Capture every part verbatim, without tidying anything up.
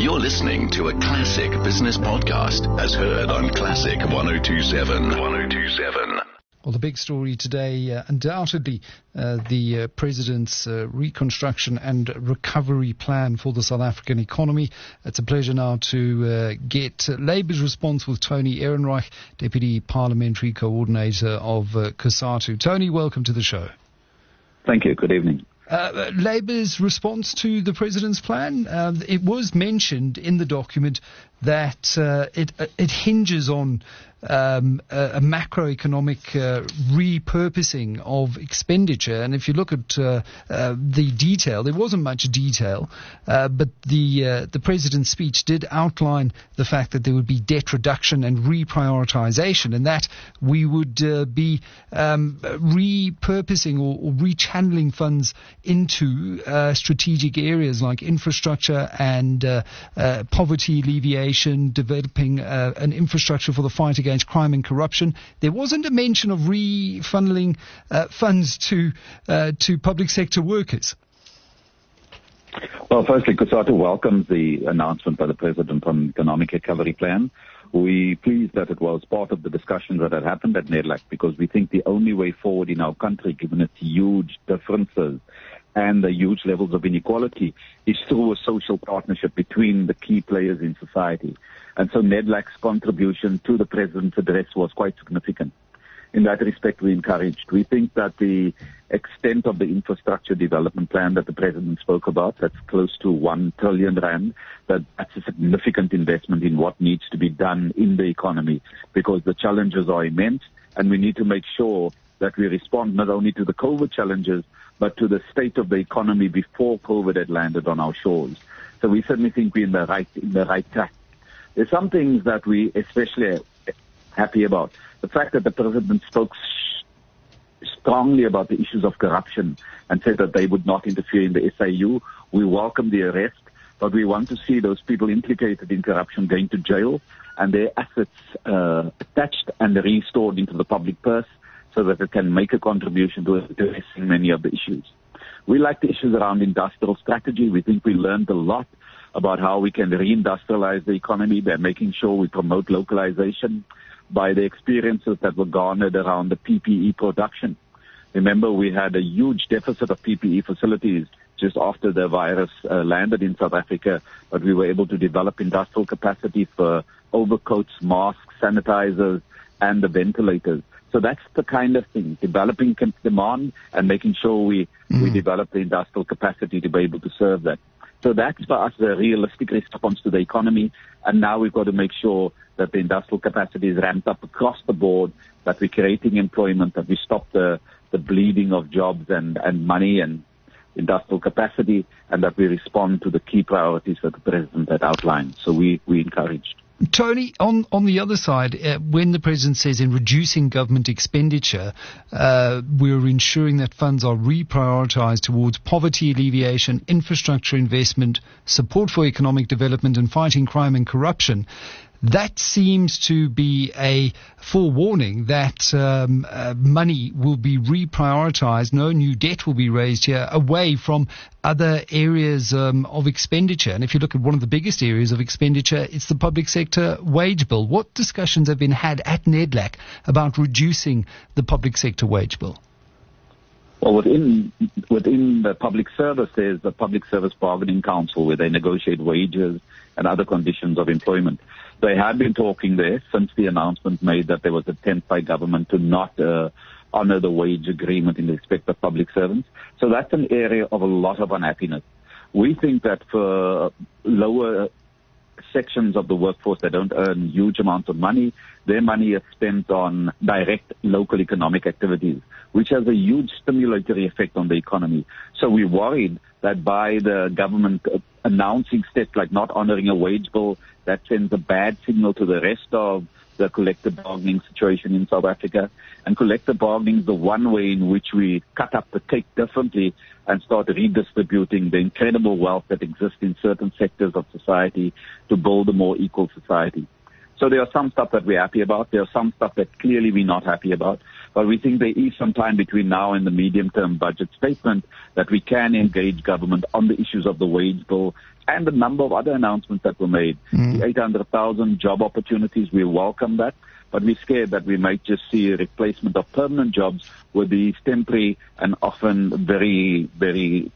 You're listening to a classic business podcast as heard on Classic one oh two point seven. one oh two point seven. Well, the big story today, uh, undoubtedly, uh, the uh, President's uh, reconstruction and recovery plan for the South African economy. It's a pleasure now to uh, get uh, Labour's response with Tony Ehrenreich, Deputy Parliamentary Coordinator of uh, COSATU. Tony, welcome to the show. Thank you. Good evening. Uh, Labour's response to the President's plan, uh, it was mentioned in the document that uh, it uh, it hinges on um, a, a macroeconomic uh, repurposing of expenditure. And if you look at uh, uh, the detail, there wasn't much detail, uh, but the uh, the President's speech did outline the fact that there would be debt reduction and reprioritization, and that we would uh, be um, repurposing or, or rechanneling funds into uh, strategic areas like infrastructure and uh, uh, poverty alleviation, developing uh, an infrastructure for the fight against crime and corruption. There wasn't a mention of refunneling uh, funds to uh, to public sector workers. Well, firstly, COSATU welcomes the announcement by the President on the economic recovery plan. We're pleased that it was part of the discussions that had happened at NEDLAC, because we think the only way forward in our country, given its huge differences and the huge levels of inequality, is through a social partnership between the key players in society. And so NEDLAC's contribution to the President's address was quite significant. In that respect, we encouraged. We think that the extent of the infrastructure development plan that the President spoke about, that's close to one trillion rand, that that's a significant investment in what needs to be done in the economy, because the challenges are immense, and we need to make sure that we respond not only to the COVID challenges, but to the state of the economy before COVID had landed on our shores. So we certainly think we're in the right, in the right track. There's some things that we especially are happy about. The fact that the President spoke strongly about the issues of corruption and said that they would not interfere in the S I U. We welcome the arrest, but we want to see those people implicated in corruption going to jail and their assets uh, attached and restored into the public purse, so that it can make a contribution to addressing many of the issues. We like the issues around industrial strategy. We think we learned a lot about how we can reindustrialize the economy by making sure we promote localization, by the experiences that were garnered around the P P E production. Remember, we had a huge deficit of P P E facilities just after the virus uh, landed in South Africa, but we were able to develop industrial capacity for overcoats, masks, sanitizers, and the ventilators. So that's the kind of thing, developing demand and making sure we, mm. we develop the industrial capacity to be able to serve that. So that's for us a realistic response to the economy. And now we've got to make sure that the industrial capacity is ramped up across the board, that we're creating employment, that we stop the, the bleeding of jobs and, and money and industrial capacity, and that we respond to the key priorities that the President had outlined. So we, we encouraged. Tony, on, on the other side, uh, when the President says in reducing government expenditure, uh, we're ensuring that funds are reprioritized towards poverty alleviation, infrastructure investment, support for economic development and fighting crime and corruption, that seems to be a forewarning that um, uh, money will be reprioritized, no new debt will be raised here, away from other areas um, of expenditure. And if you look at one of the biggest areas of expenditure, it's the public sector wage bill. What discussions have been had at NEDLAC about reducing the public sector wage bill? Well, within within the public service, there's the Public Service Bargaining Council, where they negotiate wages and other conditions of employment. They had been talking there since the announcement made that there was an attempt by government to not uh, honor the wage agreement in respect of public servants. So that's an area of a lot of unhappiness. We think that for lower sections of the workforce that don't earn huge amounts of money, their money is spent on direct local economic activities, which has a huge stimulatory effect on the economy. So we're worried that by the government announcing steps like not honoring a wage bill, that sends a bad signal to the rest of the collective bargaining situation in South Africa. And collective bargaining is the one way in which we cut up the cake differently and start redistributing the incredible wealth that exists in certain sectors of society to build a more equal society. So there are some stuff that we're happy about. There are some stuff that clearly we're not happy about. But we think there is some time between now and the medium-term budget statement that we can engage government on the issues of the wage bill and a number of other announcements that were made. Mm. The eight hundred thousand job opportunities, we welcome that. But we're scared that we might just see a replacement of permanent jobs with these temporary and often very, very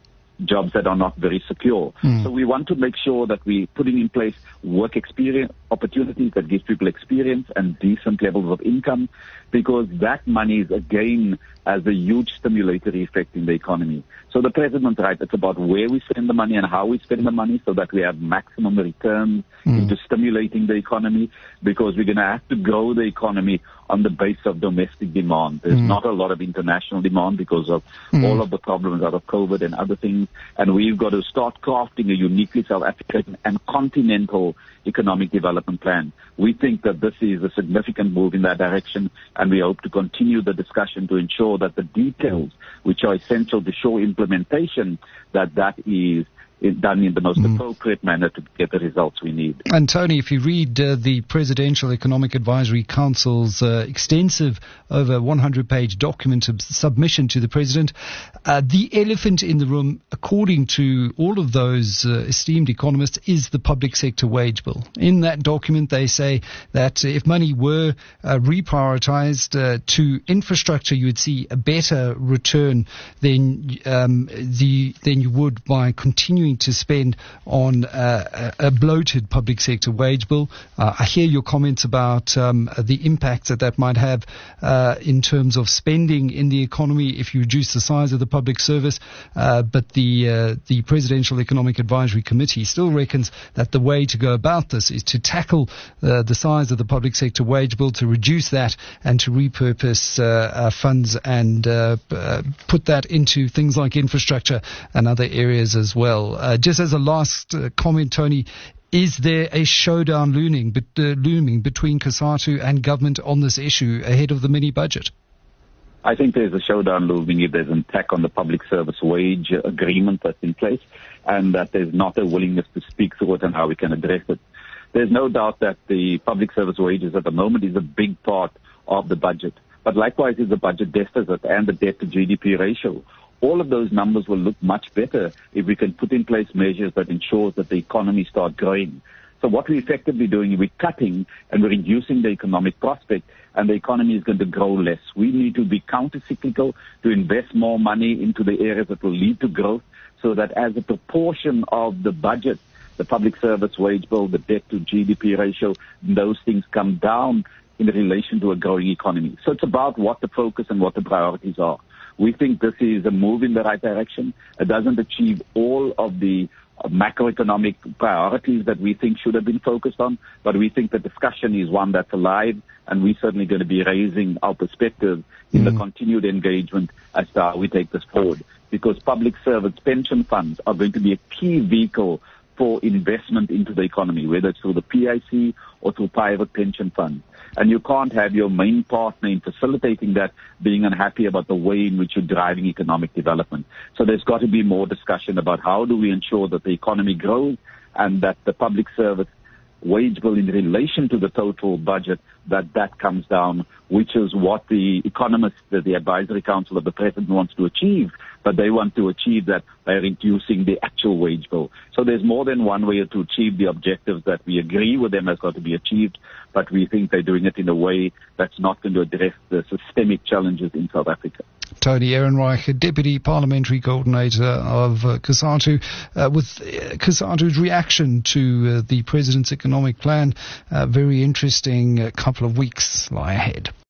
jobs that are not very secure. Mm. So we want to make sure that we're putting in place work experience opportunities that give people experience and decent levels of income, because that money is again has a huge stimulatory effect in the economy. So the president's right. It's about where we spend the money and how we spend the money so that we have maximum returns mm. into stimulating the economy, because we're going to have to grow the economy on the base of domestic demand. There's mm. not a lot of international demand because of mm. all of the problems out of COVID and other things. And we've got to start crafting a uniquely South African and continental economic development plan. We think that this is a significant move in that direction, and we hope to continue the discussion to ensure that the details, which are essential to show implementation, that that is done in the most mm. appropriate manner to get the results we need. And Tony, if you read uh, the Presidential Economic Advisory Council's uh, extensive, over one hundred page document of submission to the President, uh, the elephant in the room, according to all of those uh, esteemed economists, is the public sector wage bill. In that document, they say that if money were uh, reprioritized uh, to infrastructure, you would see a better return than um, the than you would by continuing to spend on uh, a bloated public sector wage bill. Uh, I hear your comments about um, the impact that that might have uh, in terms of spending in the economy if you reduce the size of the public service, uh, but the uh, the Presidential Economic Advisory Committee still reckons that the way to go about this is to tackle uh, the size of the public sector wage bill, to reduce that and to repurpose uh, uh, funds and uh, uh, put that into things like infrastructure and other areas as well. Uh, just as a last uh, comment, Tony, is there a showdown looming, but, uh, looming between COSATU and government on this issue ahead of the mini budget? I think there's a showdown looming if there's an attack on the public service wage agreement that's in place, and that there's not a willingness to speak through it and how we can address it. There's no doubt that the public service wages at the moment is a big part of the budget, but likewise is the budget deficit and the debt to G D P ratio. All of those numbers will look much better if we can put in place measures that ensure that the economy starts growing. So what we're effectively doing is we're cutting and we're reducing the economic prospect, and the economy is going to grow less. We need to be counter-cyclical to invest more money into the areas that will lead to growth, so that as a proportion of the budget, the public service wage bill, the debt to G D P ratio, those things come down in relation to a growing economy. So it's about what the focus and what the priorities are. We think this is a move in the right direction. It doesn't achieve all of the uh, macroeconomic priorities that we think should have been focused on, but we think the discussion is one that's alive, and we're certainly going to be raising our perspective in mm. the continued engagement as to how we take this forward, because public service pension funds are going to be a key vehicle for investment into the economy, whether it's through the P I C or through private pension funds. And you can't have your main partner in facilitating that being unhappy about the way in which you're driving economic development. So there's got to be more discussion about how do we ensure that the economy grows and that the public service wage bill in relation to the total budget, that that comes down, which is what the economists, the, the advisory council of the president wants to achieve, but they want to achieve that by reducing the actual wage bill. So there's more than one way to achieve the objectives that we agree with them has got to be achieved, but we think they're doing it in a way that's not going to address the systemic challenges in South Africa. Tony Ehrenreich, Deputy Parliamentary Coordinator of uh, COSATU, uh, with uh, COSATU's reaction to uh, the President's economic plan. Uh, very interesting uh, couple of weeks lie ahead.